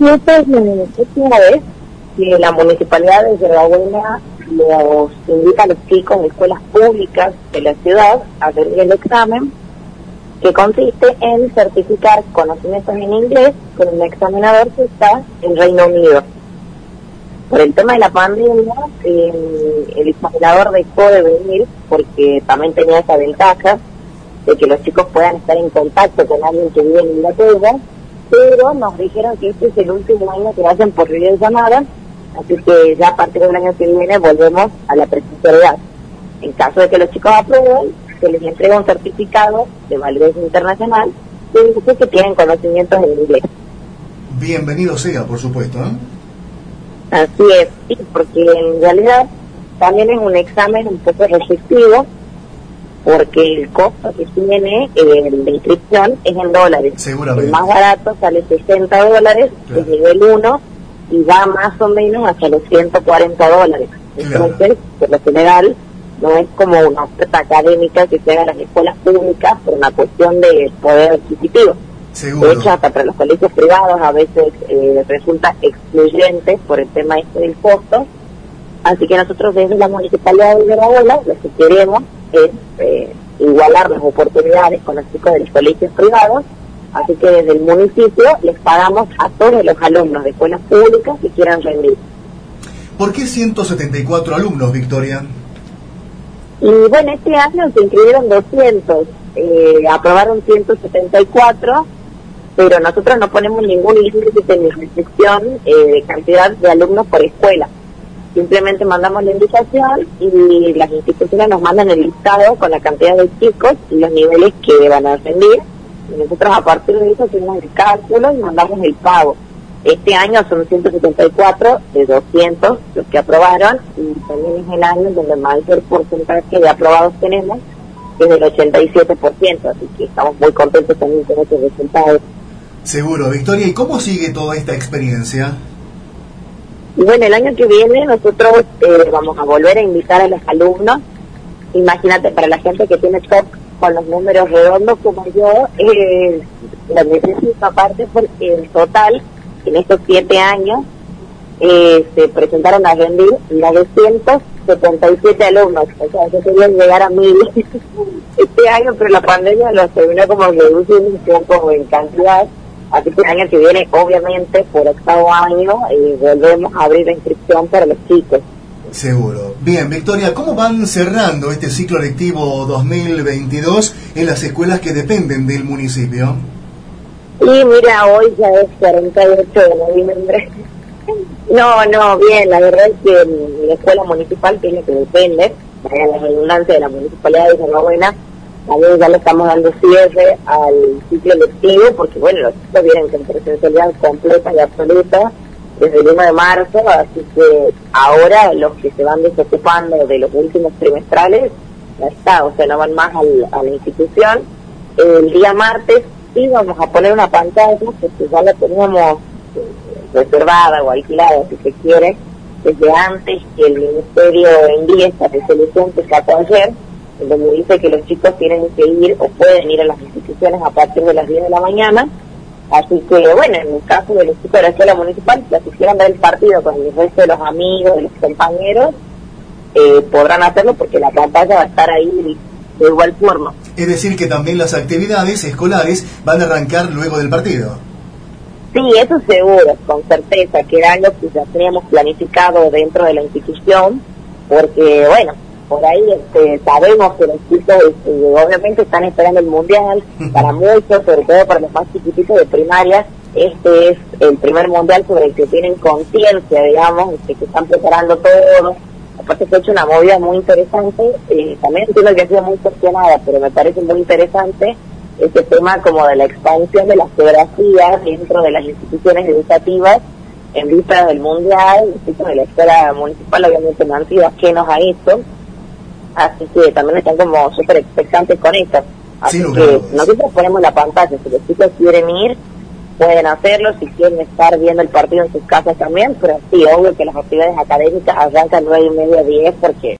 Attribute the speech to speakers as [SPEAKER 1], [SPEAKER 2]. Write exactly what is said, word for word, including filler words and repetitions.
[SPEAKER 1] Sí, esta es la última vez que la Municipalidad de Yerbabuena los invita a los chicos de escuelas públicas de la ciudad a hacer el examen, que consiste en certificar conocimientos en inglés con un examinador que está en Reino Unido. Por el tema de la pandemia, eh, el examinador dejó de venir porque también tenía esa ventaja de que los chicos puedan estar en contacto con alguien que vive en Inglaterra, pero nos dijeron que este es el último año que hacen por videollamada, así que ya a partir del año que viene volvemos a la presencialidad. En caso de que los chicos aprueben, se les entrega un certificado de validez internacional que dice que tienen conocimientos en inglés.
[SPEAKER 2] Bienvenido sea, por supuesto, ¿eh?
[SPEAKER 1] Así es, sí, porque en realidad también es un examen un poco restrictivo, porque el costo que tiene eh, la inscripción es en dólares.
[SPEAKER 2] Seguramente.
[SPEAKER 1] El más barato sale sesenta dólares, claro, es nivel uno, y va más o menos hasta los ciento cuarenta dólares.
[SPEAKER 2] Claro.
[SPEAKER 1] Entonces, por lo general, no es como una oferta académica que se haga en las escuelas públicas por una cuestión de poder adquisitivo.
[SPEAKER 2] Seguro.
[SPEAKER 1] De hecho, hasta para los colegios privados a veces eh, resulta excluyente por el tema este del costo. Así que nosotros desde la Municipalidad de Yerbabuena lo que queremos es eh, igualar las oportunidades con los chicos de los colegios privados, así que desde el municipio les pagamos a todos los alumnos de escuelas públicas que quieran rendir.
[SPEAKER 2] ¿Por qué ciento setenta y cuatro alumnos, Victoria?
[SPEAKER 1] Y bueno, este año se inscribieron doscientos, eh, aprobaron ciento setenta y cuatro, pero nosotros no ponemos ningún límite ni restricción eh, de cantidad de alumnos por escuela. Simplemente mandamos la invitación y las instituciones nos mandan el listado con la cantidad de chicos y los niveles que van a rendir. Y nosotros a partir de eso hacemos el cálculo y mandamos el pago. Este año son ciento setenta y cuatro de doscientos los que aprobaron, y también es el año donde el mayor porcentaje de aprobados tenemos, que es del ochenta y siete por ciento, así que estamos muy contentos también con estos resultados.
[SPEAKER 2] Seguro, Victoria. ¿Y cómo sigue toda esta experiencia?
[SPEAKER 1] Y bueno, el año que viene nosotros eh, vamos a volver a invitar a los alumnos. Imagínate, para la gente que tiene top con los números redondos como yo, eh, lo necesito aparte porque en total, en estos siete años, eh, se presentaron a rendir novecientos setenta y siete alumnos. O sea, yo quería llegar a mil este año, pero la pandemia los terminó como reduciendo un poco en cantidad. Así que el año que viene, obviamente, por octavo año, eh, volvemos a abrir la inscripción para los chicos.
[SPEAKER 2] Seguro. Bien, Victoria, ¿cómo van cerrando este ciclo lectivo dos mil veintidós en las escuelas que dependen del municipio?
[SPEAKER 1] Y mira, hoy ya es cuarenta y ocho de noviembre. No, no, bien, la verdad es que la escuela municipal, que es la que depende, vaya la redundancia de la Municipalidad de Yerbabuena, también ya le estamos dando cierre al ciclo lectivo, porque bueno, los chicos vienen con presencialidad completa y absoluta desde el uno de marzo, así que ahora los que se van desocupando de los últimos trimestrales, ya está, o sea, no van más al, a la institución. El día martes sí vamos a poner una pantalla, porque ya la teníamos reservada o alquilada, si se quiere, desde antes que el Ministerio envíe esta resolución que sacó ayer, donde dice que los chicos tienen que ir o pueden ir a las instituciones a partir de las diez de la mañana. Así que, bueno, en el caso de los chicos de la escuela municipal, si quisieran ver el partido con el resto de los amigos, de los compañeros, eh, podrán hacerlo porque la pantalla va a estar ahí de igual forma.
[SPEAKER 2] Es decir, que también las actividades escolares van a arrancar luego del partido.
[SPEAKER 1] Sí, eso seguro, con certeza, que era algo que ya teníamos planificado dentro de la institución, porque, bueno, por ahí este, sabemos que los chicos este, obviamente están esperando el mundial. Para muchos, sobre todo para los más chiquititos de primaria, este es el primer mundial sobre el que tienen conciencia, digamos, este, que están preparando todo. Aparte se ha hecho una movida muy interesante, eh, también entiendo que ha sido muy cuestionada, pero me parece muy interesante este tema como de la expansión de las geografías dentro de las instituciones educativas en vista del mundial. Los chicos de la escuela municipal obviamente no han sido ajenos a esto, así que también están como súper expectantes con esto. Así sí, que nosotros ponemos la pantalla, si los chicos quieren ir, pueden hacerlo, si quieren estar viendo el partido en sus casas también, pero sí, obvio que las actividades académicas arrancan nueve y media, diez, porque